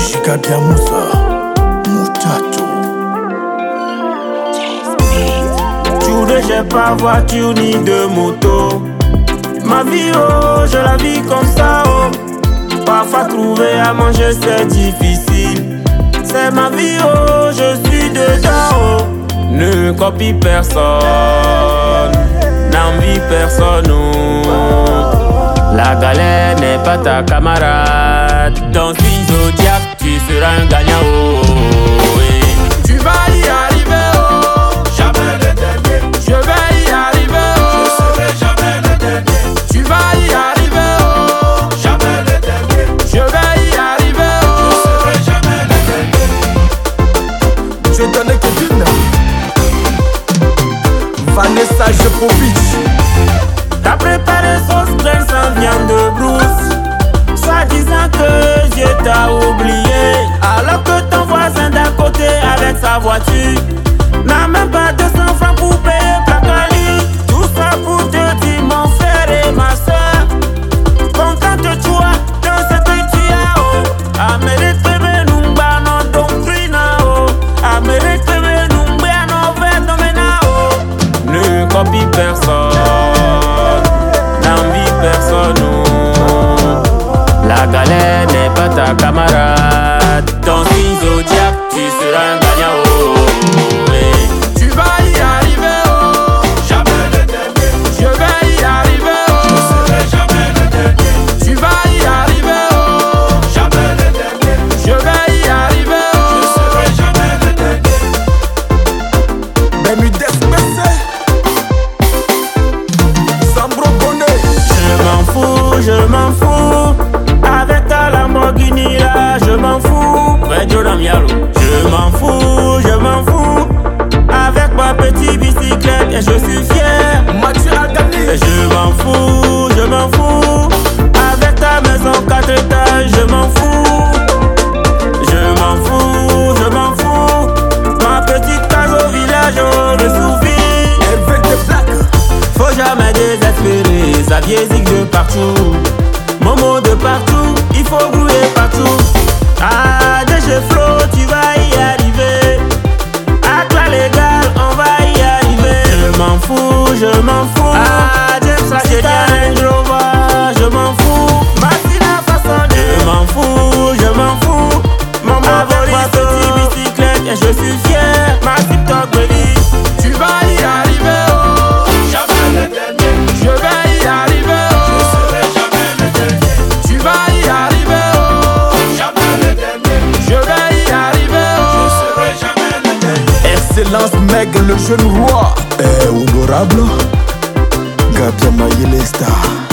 Giga Moussa, Moutato. Touré, j'ai pas voiture ni de moto. Ma vie, oh, je la vis comme ça, oh. Parfois trouver à manger c'est difficile. C'est ma vie, oh, je suis dedans, oh. Ne copie personne, n'envie personne, oh. La galère n'est pas ta camarade. Dans une zodiac, tu seras un gagnant, oh, oui. Tu vas y arriver, oh. Jamais le dernier. Je vais y arriver, oh. Je serai jamais le dernier. Tu vas y arriver, oh. Jamais le dernier. Je vais y arriver, oh. Je serai jamais le dernier. Je donnais Kevin Vanessa Jepovic. T'as préparé sauce graine sans viande de brousse, soit disant que Dieu t'a oublié, alors que ton voisin d'à côté avec sa voiture n'a même pas 200 francs pour payer Placali. Tout ça pour te dire mon frère et ma soeur, contente-toi dans ce que tu as, oh. Amérique bébé numba non doctrina, oh. Amérique bébé numba non verdomena, oh. Ne copie personne, personne, oh. La galère n'est pas ta camarade. Dans une zodiac, tu seras un gagnant, oh, oui. Tu vas y arriver, oh. Jamais le dernier. Je vais y arriver, oh. Je serai jamais le dernier. Tu vas y arriver, oh. Jamais le dernier. Je vais y arriver, oh. Je serai jamais le dernier. Bermudez Bessé, Sambro Bonnet. Je m'en fous, avec ta Lamborghini là, je m'en fous. Je m'en fous, avec ma petite bicyclette et je suis fier. Mathieu Agani. Je m'en fous, avec ta maison 4 étages, je m'en fous. Je m'en fous, ma petite case au village, oh, le souffle. Hervé de Black. Faut jamais désespérer, ça vieillit de partout. Momo de partout, il faut grouiller partout. Ah, DG Flow, tu vas y arriver. Avec la légale, on va y arriver. Je m'en fous. Ah, James la génial, je m'en fous. Martina façonné, je m'en fous. Maman avec ma petite bicyclette et je suis fier. Ma TikTok belly. Tu vas y arriver, oh. Jamais le dernier. Je vais y arriver, oh. Je serai jamais le dernier. Tu vas y arriver, oh. Jamais le dernier. Je vais y arriver, Je oh. serai jamais le dernier. Excellence Meg, le jeune roi. Honorable Gabia Mayele Star.